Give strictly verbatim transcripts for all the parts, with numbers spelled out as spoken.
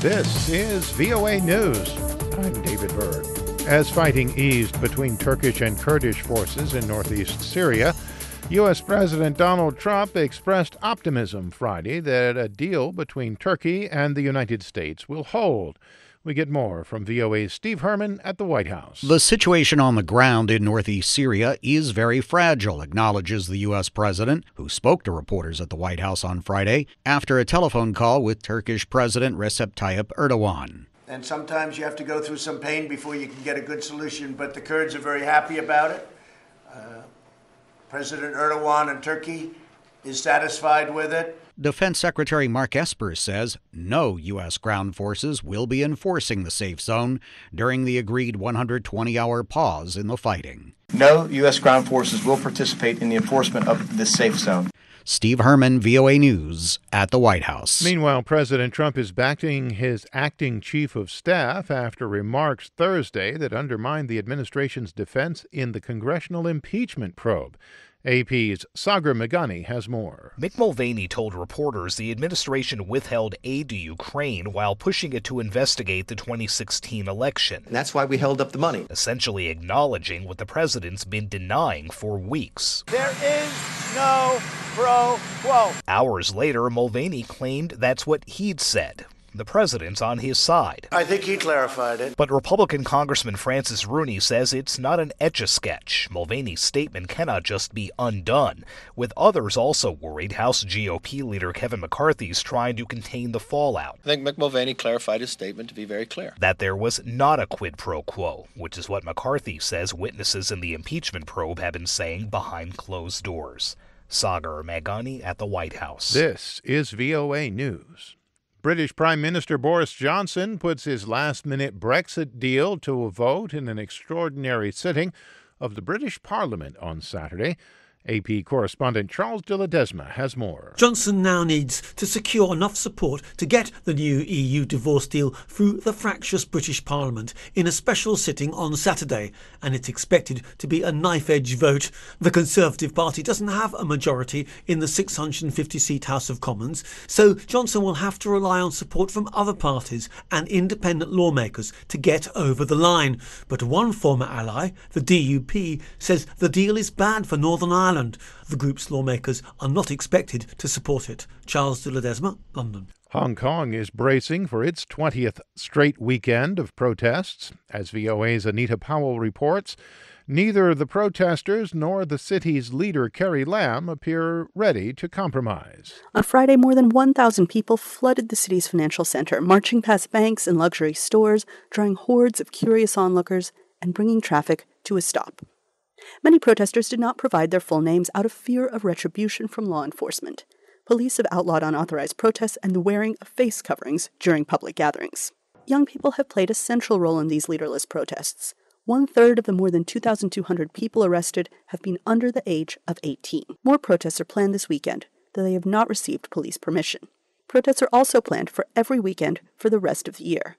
This is V O A News. I'm David Byrd. As fighting eased between Turkish and Kurdish forces in northeast Syria, U S. President Donald Trump expressed optimism Friday that a deal between Turkey and the United States will hold. We get more from V O A's Steve Herman at the White House. The situation on the ground in northeast Syria is very fragile, acknowledges the U S president, who spoke to reporters at the White House on Friday after a telephone call with Turkish President Recep Tayyip Erdogan. And sometimes you have to go through some pain before you can get a good solution, but the Kurds are very happy about it. Uh, President Erdogan in Turkey is satisfied with it. Defense Secretary Mark Esper says no U S ground forces will be enforcing the safe zone during the agreed one hundred twenty hour pause in the fighting. No U S ground forces will participate in the enforcement of this safe zone. Steve Herman, V O A News, at the White House. Meanwhile, President Trump is backing his acting chief of staff after remarks Thursday that undermined the administration's defense in the congressional impeachment probe. A P's Sagar Meghani has more. Mick Mulvaney told reporters the administration withheld aid to Ukraine while pushing it to investigate the twenty sixteen election. And that's why we held up the money. Essentially acknowledging what the president's been denying for weeks. There is no pro quo. Hours later, Mulvaney claimed that's what he'd said. The president's on his side. I think he clarified it. But Republican Congressman Francis Rooney says it's not an etch-a-sketch. Mulvaney's statement cannot just be undone, with others also worried House G O P leader Kevin McCarthy's trying to contain the fallout. I think Mick Mulvaney clarified his statement to be very clear. That there was not a quid pro quo, which is what McCarthy says witnesses in the impeachment probe have been saying behind closed doors. Sagar Meghani at the White House. This is V O A News. British Prime Minister Boris Johnson puts his last-minute Brexit deal to a vote in an extraordinary sitting of the British Parliament on Saturday. A P correspondent Charles de Ledesma has more. Johnson now needs to secure enough support to get the new E U divorce deal through the fractious British Parliament in a special sitting on Saturday, and it's expected to be a knife-edge vote. The Conservative Party doesn't have a majority in the six hundred fifty seat House of Commons, so Johnson will have to rely on support from other parties and independent lawmakers to get over the line. But one former ally, the D U P, says the deal is bad for Northern Ireland. The group's lawmakers are not expected to support it. Charles de Ledesma, London. Hong Kong is bracing for its twentieth straight weekend of protests. As V O A's Anita Powell reports, neither the protesters nor the city's leader, Carrie Lam, appear ready to compromise. On Friday, more than one thousand people flooded the city's financial center, marching past banks and luxury stores, drawing hordes of curious onlookers, and bringing traffic to a stop. Many protesters did not provide their full names out of fear of retribution from law enforcement. Police have outlawed unauthorized protests and the wearing of face coverings during public gatherings. Young people have played a central role in these leaderless protests. One-third of the more than two thousand two hundred people arrested have been under the age of eighteen. More protests are planned this weekend, though they have not received police permission. Protests are also planned for every weekend for the rest of the year.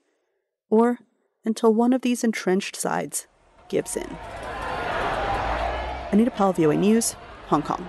Or until one of these entrenched sides gives in. Anita Powell, V O A News, Hong Kong.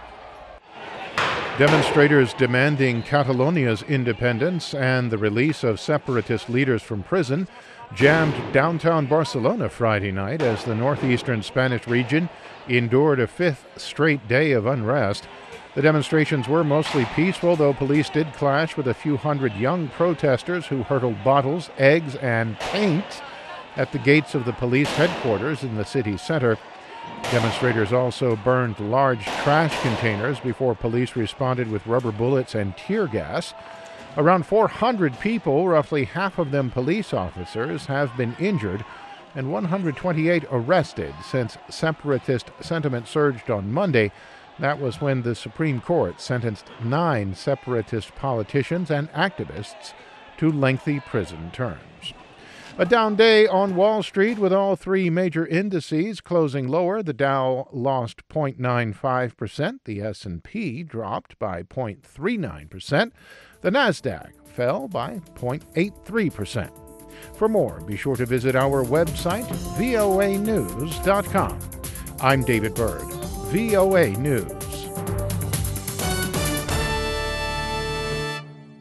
Demonstrators demanding Catalonia's independence and the release of separatist leaders from prison jammed downtown Barcelona Friday night as the northeastern Spanish region endured a fifth straight day of unrest. The demonstrations were mostly peaceful, though police did clash with a few hundred young protesters who hurled bottles, eggs, and paint at the gates of the police headquarters in the city center. Demonstrators also burned large trash containers before police responded with rubber bullets and tear gas. Around four hundred people, roughly half of them police officers, have been injured and one hundred twenty-eight arrested since separatist sentiment surged on Monday. That was when the Supreme Court sentenced nine separatist politicians and activists to lengthy prison terms. A down day on Wall Street with all three major indices closing lower. The Dow lost zero point nine five percent. The S and P dropped by zero point three nine percent. The Nasdaq fell by zero point eight three percent. For more, be sure to visit our website, V O A news dot com. I'm David Byrd, V O A News.